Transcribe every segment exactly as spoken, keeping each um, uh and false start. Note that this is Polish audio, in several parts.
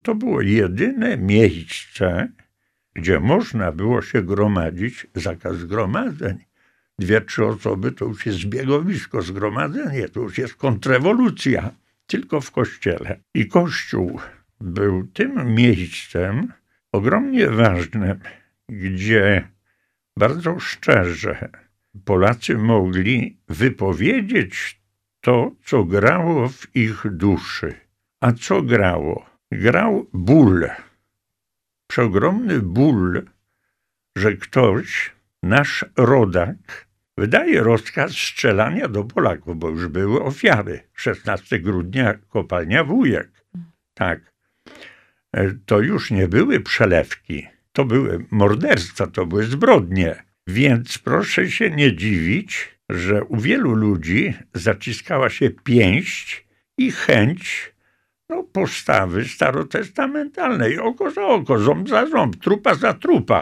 to było jedyne miejsce, gdzie można było się gromadzić, zakaz zgromadzeń. Dwie, trzy osoby to już jest zbiegowisko, zgromadzenie, to już jest kontrrewolucja, tylko w kościele. I kościół był tym miejscem ogromnie ważnym, gdzie bardzo szczerze Polacy mogli wypowiedzieć to, co grało w ich duszy. A co grało? Grał ból. Przeogromny ból, że ktoś, nasz rodak, wydaje rozkaz strzelania do Polaków, bo już były ofiary. szesnastego grudnia kopalnia Wujek. Tak. To już nie były przelewki. To były morderstwa, to były zbrodnie. Więc proszę się nie dziwić, że u wielu ludzi zaciskała się pięść i chęć no, postawy starotestamentalnej. Oko za oko, ząb za ząb, trupa za trupa.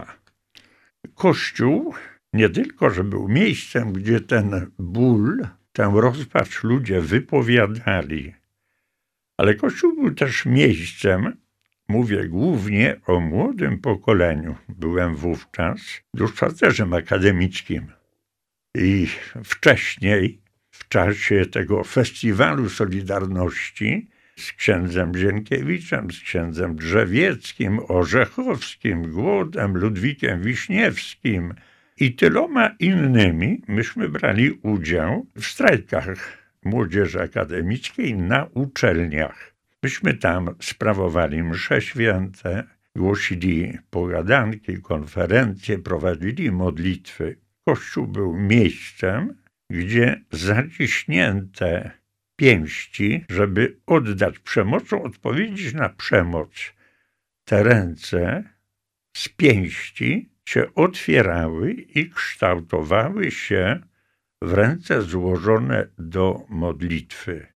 Kościół nie tylko, że był miejscem, gdzie ten ból, tę rozpacz ludzie wypowiadali, ale Kościół był też miejscem, mówię głównie o młodym pokoleniu. Byłem wówczas duszpasterzem akademickim i wcześniej, w czasie tego festiwalu Solidarności z księdzem Zienkiewiczem, z księdzem Drzewieckim, Orzechowskim, Głodem, Ludwikiem Wiśniewskim i tyloma innymi, myśmy brali udział w strajkach młodzieży akademickiej na uczelniach. Myśmy tam sprawowali msze święte, głosili pogadanki, konferencje, prowadzili modlitwy. Kościół był miejscem, gdzie zaciśnięte pięści, żeby oddać przemocą, odpowiedzieć na przemoc. Te ręce z pięści się otwierały i kształtowały się w ręce złożone do modlitwy.